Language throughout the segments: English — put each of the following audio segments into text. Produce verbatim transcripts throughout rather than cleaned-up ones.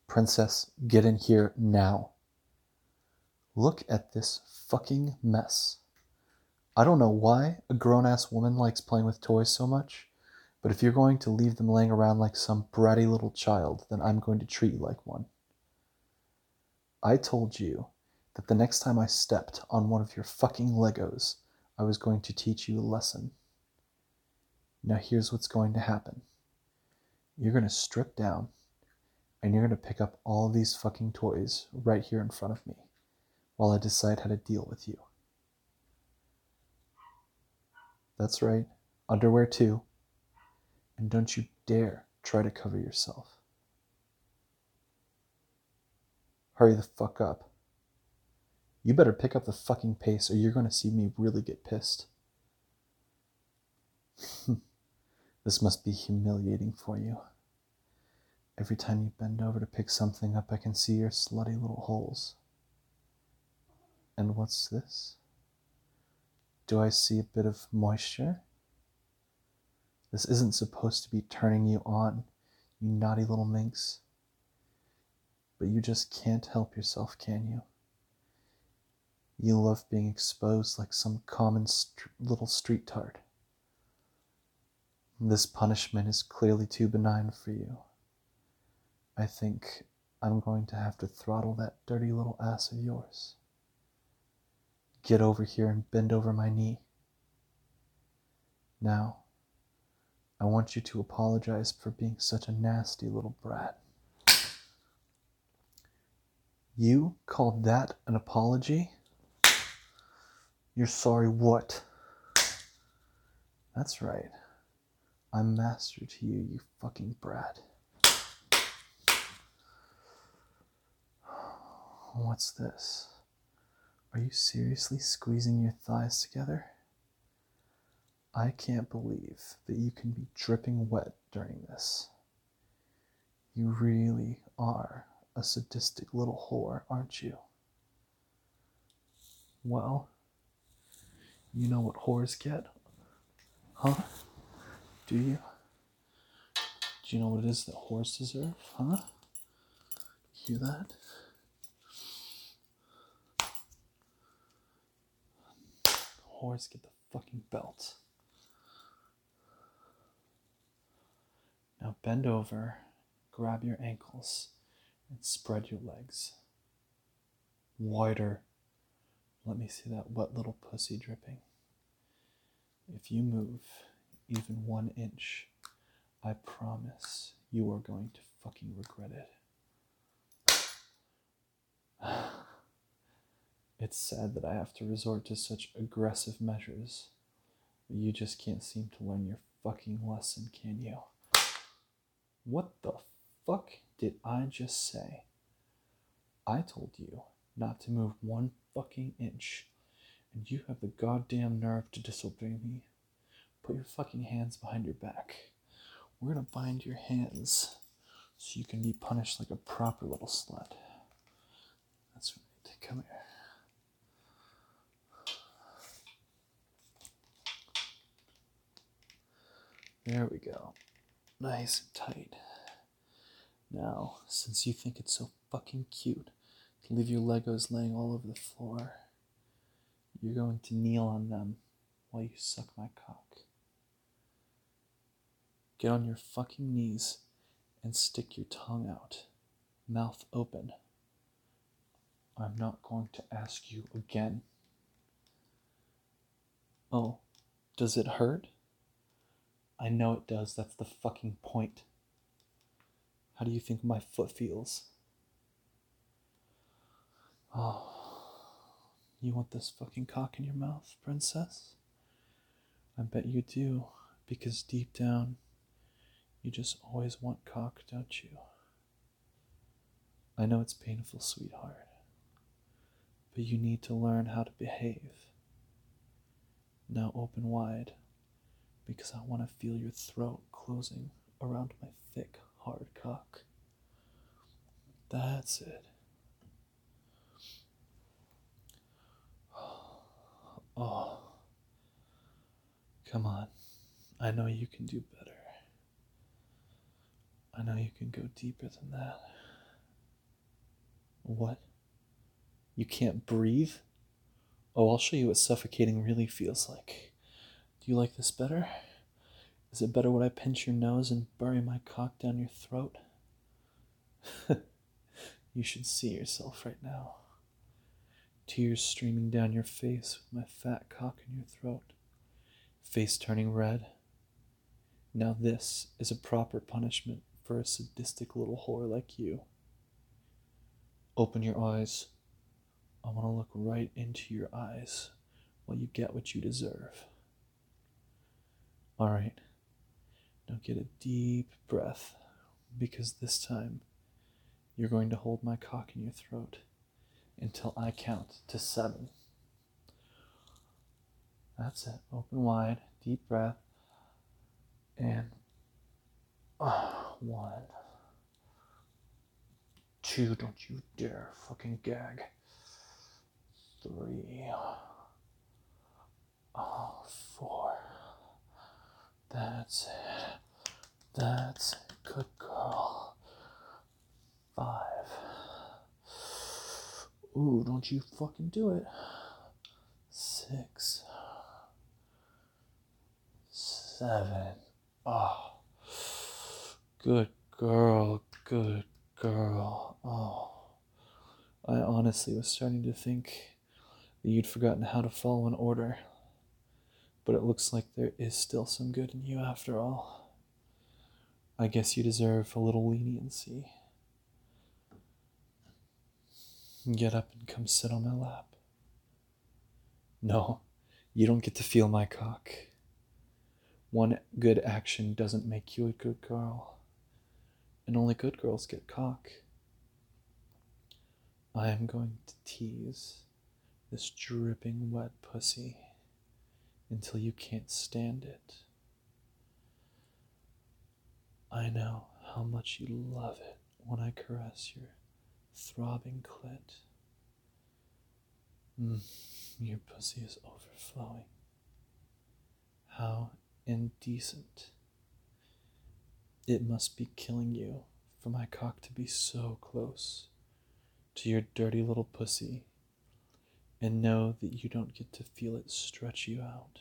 Princess, get in here now. Look at this fucking mess. I don't know why a grown-ass woman likes playing with toys so much, but if you're going to leave them laying around like some bratty little child, then I'm going to treat you like one. I told you that the next time I stepped on one of your fucking Legos, I was going to teach you a lesson. Now here's what's going to happen. You're going to strip down, and you're going to pick up all these fucking toys right here in front of me, while I decide how to deal with you. That's right, underwear too. And don't you dare try to cover yourself. Hurry the fuck up. You better pick up the fucking pace or you're going to see me really get pissed. This must be humiliating for you. Every time you bend over to pick something up, I can see your slutty little holes. And what's this? Do I see a bit of moisture? This isn't supposed to be turning you on, you naughty little minx. But you just can't help yourself, can you? You love being exposed like some common st- little street tart. This punishment is clearly too benign for you. I think I'm going to have to throttle that dirty little ass of yours. Get over here and bend over my knee. Now, I want you to apologize for being such a nasty little brat. You called that an apology? You're sorry what? That's right. I'm master to you, you fucking brat. What's this? Are you seriously squeezing your thighs together? I can't believe that you can be dripping wet during this. You really are a sadistic little whore, aren't you? Well, you know what whores get? Huh? Do you? Do you know what it is that whores deserve? Huh? Hear that? Whores get the fucking belt. Now bend over, grab your ankles, and spread your legs. Wider. Let me see that wet little pussy dripping. If you move even one inch, I promise you are going to fucking regret it. It's sad that I have to resort to such aggressive measures, but you just can't seem to learn your fucking lesson, can you? What the fuck did I just say? I told you not to move one fucking inch, and you have the goddamn nerve to disobey me. Put your fucking hands behind your back. We're gonna bind your hands so you can be punished like a proper little slut. That's right, come here. There we go. Nice and tight. Now, since you think it's so fucking cute to leave your Legos laying all over the floor, you're going to kneel on them while you suck my cock. Get on your fucking knees and stick your tongue out, mouth open. I'm not going to ask you again. Oh, does it hurt? I know it does, that's the fucking point. How do you think my foot feels? Oh, you want this fucking cock in your mouth, princess? I bet you do, because deep down, you just always want cock, don't you? I know it's painful, sweetheart, but you need to learn how to behave. Now open wide, because I want to feel your throat closing around my thick, hard cock. That's it. Oh, come on. I know you can do better. I know you can go deeper than that. What? You can't breathe? Oh, I'll show you what suffocating really feels like. Do you like this better? Is it better when I pinch your nose and bury my cock down your throat? You should see yourself right now. Tears streaming down your face with my fat cock in your throat. Face turning red. Now this is a proper punishment for a sadistic little whore like you. Open your eyes. I want to look right into your eyes while you get what you deserve. Alright, now get a deep breath, because this time you're going to hold my cock in your throat until I count to seven. That's it. Open wide, deep breath, and uh, one, two, don't you dare fucking gag. Three, oh, four. That's it. That's it. Good girl. Five. Ooh, don't you fucking do it. Six. Seven. Oh. Good girl. Good girl. Oh. I honestly was starting to think that you'd forgotten how to follow an order. But it looks like there is still some good in you after all. I guess you deserve a little leniency. Get up and come sit on my lap. No, you don't get to feel my cock. One good action doesn't make you a good girl. And only good girls get cock. I am going to tease this dripping wet pussy until you can't stand it. I know how much you love it when I caress your throbbing clit. Mm, your pussy is overflowing. How indecent. It must be killing you for my cock to be so close to your dirty little pussy and know that you don't get to feel it stretch you out.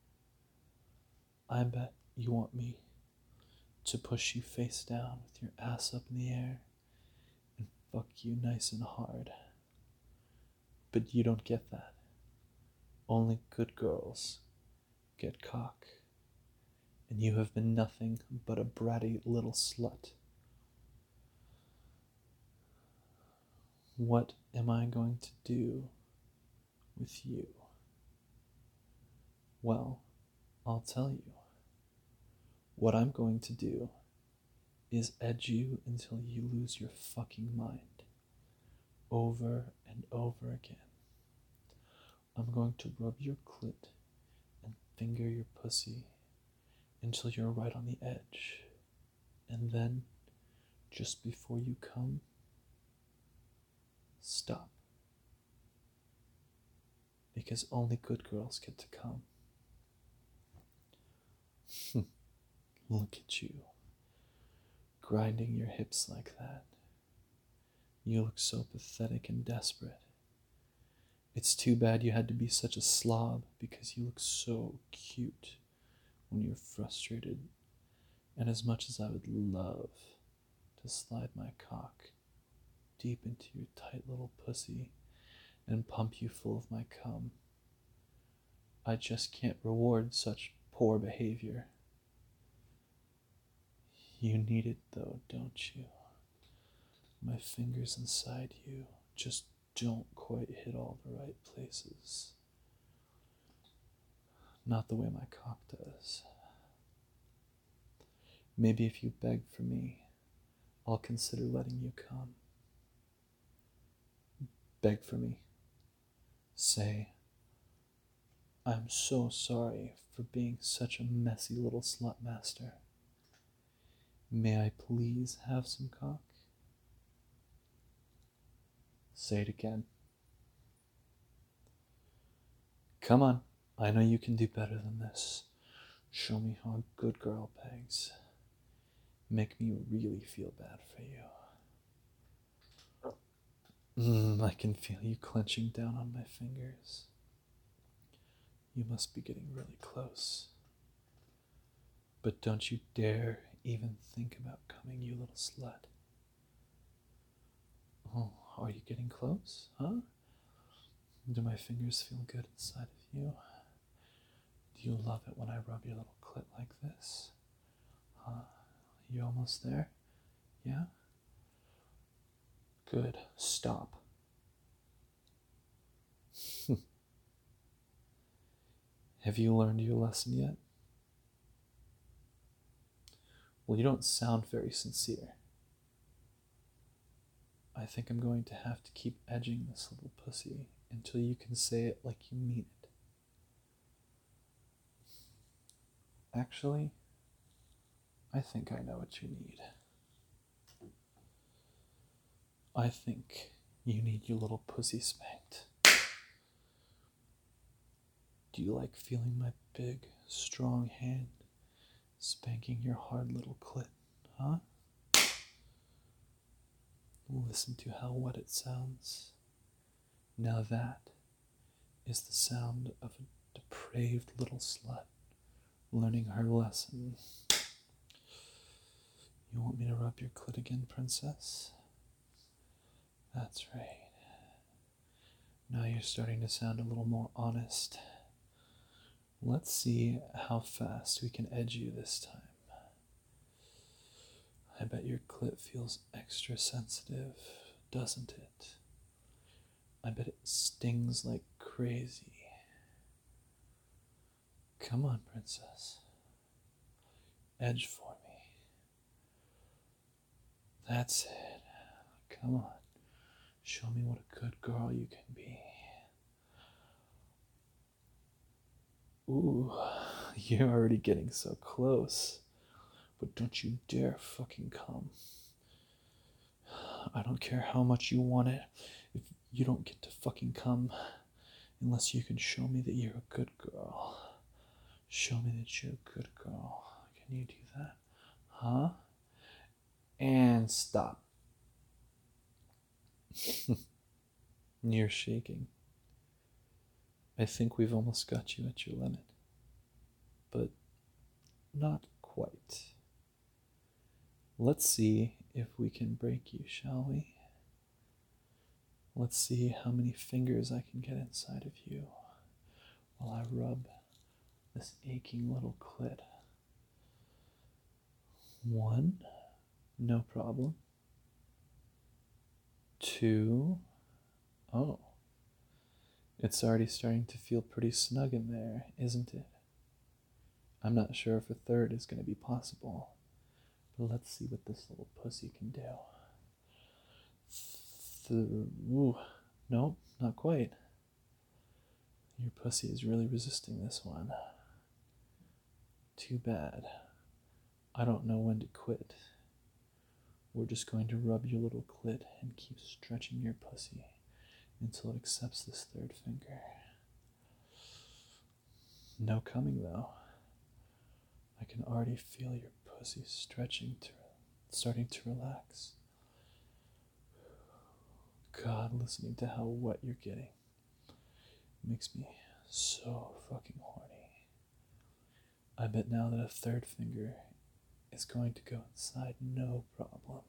I bet you want me to push you face down with your ass up in the air and fuck you nice and hard. But you don't get that. Only good girls get cock. And you have been nothing but a bratty little slut. What am I going to do with you? Well, I'll tell you. What I'm going to do is edge you until you lose your fucking mind. Over and over again. I'm going to rub your clit and finger your pussy until you're right on the edge. And then, just before you come, stop. Because only good girls get to come. Look at you, grinding your hips like that. You look so pathetic and desperate. It's too bad you had to be such a slob, because you look so cute when you're frustrated. And as much as I would love to slide my cock deep into your tight little pussy and pump you full of my cum, I just can't reward such poor behavior. You need it though, don't you? My fingers inside you just don't quite hit all the right places. Not the way my cock does. Maybe if you beg for me, I'll consider letting you come. Beg for me. Say, I'm so sorry for being such a messy little slut master. May I please have some cock? Say it again. Come on, I know you can do better than this. Show me how a good girl begs. Make me really feel bad for you. Mm, I can feel you clenching down on my fingers. You must be getting really close. But don't you dare even think about coming, you little slut. Oh, are you getting close, huh? Do my fingers feel good inside of you? Do you love it when I rub your little clit like this? Huh? You almost there? Yeah? Good. Stop. Have you learned your lesson yet? Well, you don't sound very sincere. I think I'm going to have to keep edging this little pussy until you can say it like you mean it. Actually, I think I know what you need. I think you need your little pussy spanked. Do you like feeling my big, strong hand spanking your hard little clit, huh? Listen to how wet it sounds. Now that is the sound of a depraved little slut learning her lesson. You want me to rub your clit again, princess? That's right. Now you're starting to sound a little more honest. Let's see how fast we can edge you this time. I bet your clit feels extra sensitive, doesn't it? I bet it stings like crazy. Come on, princess. Edge for me. That's it. Come on. Show me what a good girl you can be. Ooh, you're already getting so close. But don't you dare fucking come. I don't care how much you want it. If you don't get to fucking come unless you can show me that you're a good girl. Show me that you're a good girl. Can you do that? Huh? And stop. You're shaking. I think we've almost got you at your limit. But not quite. Let's see if we can break you, shall we? Let's see how many fingers I can get inside of you while I rub this aching little clit. One, no problem. Two, oh, it's already starting to feel pretty snug in there, isn't it? I'm not sure if a third is going to be possible, but let's see what this little pussy can do. Th- Ooh, nope, not quite. Your pussy is really resisting this one. Too bad. I don't know when to quit. We're just going to rub your little clit and keep stretching your pussy until it accepts this third finger. No coming though. I can already feel your pussy stretching to, starting to relax. God, listening to how wet you're getting makes me so fucking horny. I bet now that a third finger is going to go inside, no problem.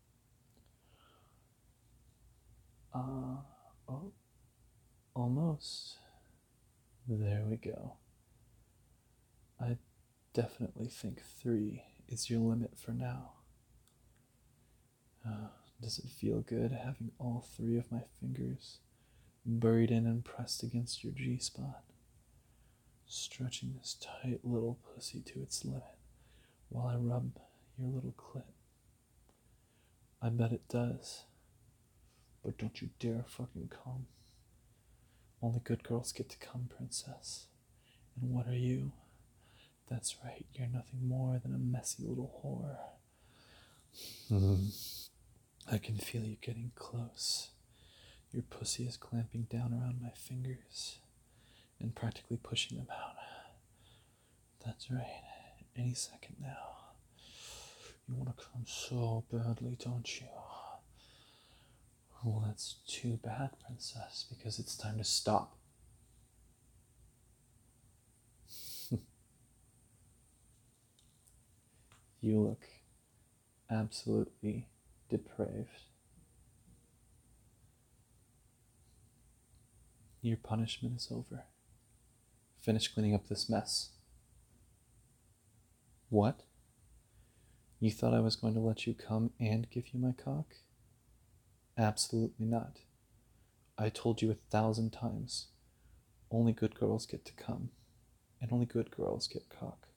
Uh, oh, almost. There we go. I definitely think three is your limit for now. Uh, does it feel good having all three of my fingers buried in and pressed against your G-spot? Stretching this tight little pussy to its limit while I rub your little clit. I bet it does. But don't you dare fucking come. Only good girls get to come, princess. And what are you? That's right, you're nothing more than a messy little whore. Mm-hmm. I can feel you getting close. Your pussy is clamping down around my fingers and practically pushing them out. That's right, any second now. You want to come so badly, don't you? Well, that's too bad, princess, because it's time to stop. You look absolutely depraved. Your punishment is over. Finish cleaning up this mess. What? You thought I was going to let you come and give you my cock? Absolutely not. I told you a thousand times. Only good girls get to come, and only good girls get cock.